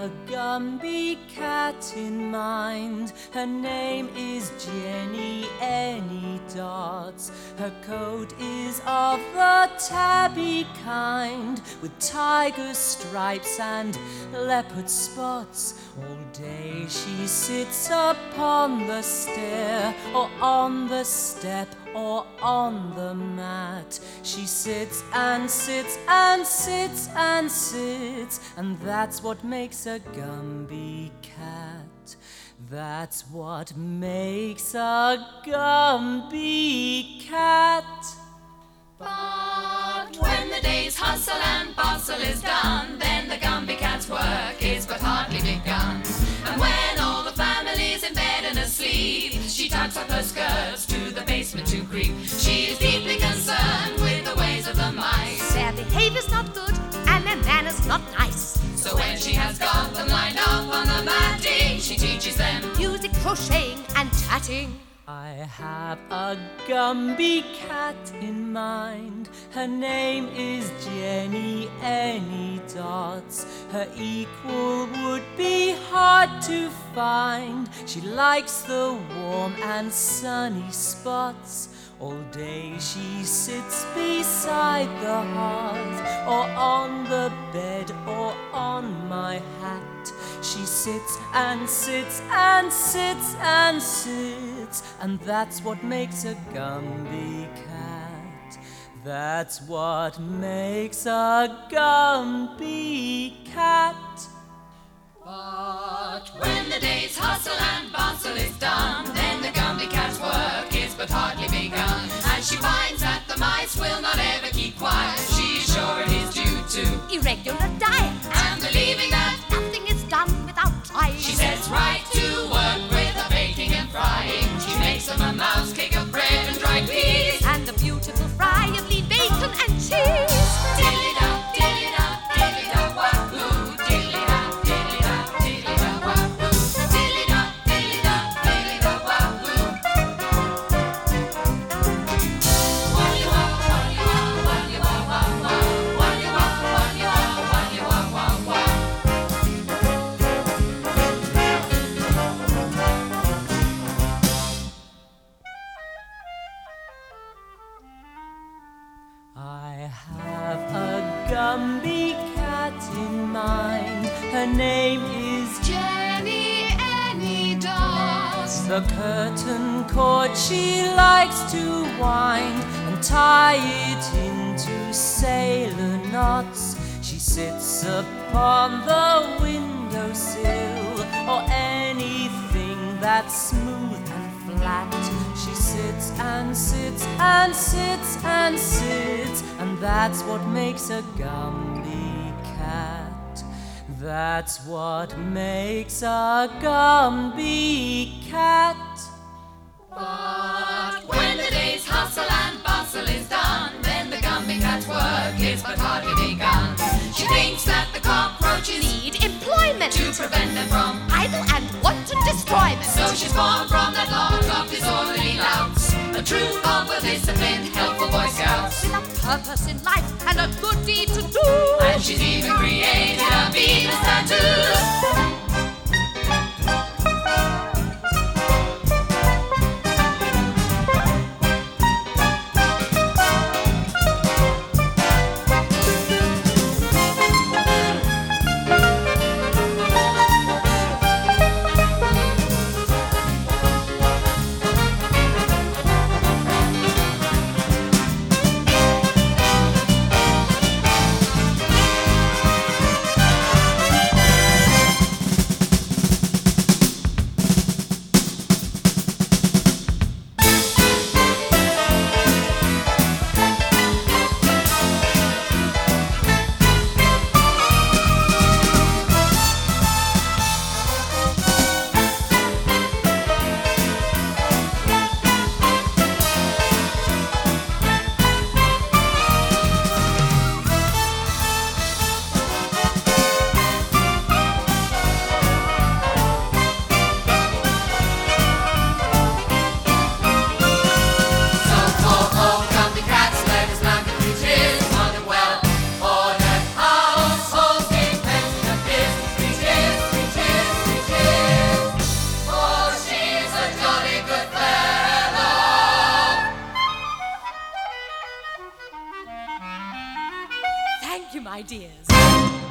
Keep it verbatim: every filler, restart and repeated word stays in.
a Gumby cat in mind. Her name is Jenny Anydots. Her coat is of the tabby kind, with tiger stripes and leopard spots. All day she sits upon the stair, or on the step, or on the mat. She sits and sits and sits and sits, and that's what makes a Gumby cat. That's what makes a Gumby cat. But when the day's hustle and bustle is done, then the Gumby cat's work is but hardly begun. And when all the family's in bed and asleep, she tucks up her skirts to the basement to creep. She is deeply concerned with the ways of the mice. Their behavior's not good and their manners not nice. So when she has got them lined up on the matting, she teaches them music, crocheting and tatting. I have a Gumby cat in mind. Her name is Jenny Anydots. Her equal would be hard to find. She likes the warm and sunny spots. All day she sits beside the hearth, or on the bed, or on my hat. She sits and sits and sits and sits, and that's what makes a Gumby cat. That's what makes a Gumby cat. But when the day's hustle and bustle is done, then the Gumby cat's work is but hardly begun. And she finds that the mice will not ever keep quiet. She's sure it is due to irregular diet, and believing that nothing is done without trying. She sets right to work with the baking and frying. She makes them a mouse cake of bread and dried peas, and a beautiful fry of lean bacon and cheese. Diddly-da, diddly-da, diddly-da, wahoo. Diddly-da, diddly-da, diddly-da, wahoo. Diddly-da, diddly-da, diddly-da, wahoo. Wah-wah, wah-wah, wah-wah, wah-wah. Wah-wah, wah-wah, wah-wah, wah-wah. I have a Gumby cat in mind. Her name is Jenny Anydots. the curtain cord she likes to wind and tie it into sailor knots. She sits upon the windowsill, or anything that's smooth and flat. She sits and sits and sits and sits, and that's what makes a Gumby cat. That's what makes a Gumby cat. But when the day's hustle and bustle is done, then the Gumby cat's work is but hardly begun. She thinks that the cockroaches Need employment to prevent them from, idle and wanton destroyment. so she's born from that lot of disorderly louts, a troop of well-disciplined, helpful Boy Scouts. With a purpose in life and a good deed to do. And she's even created a Venus tattoo. my dears.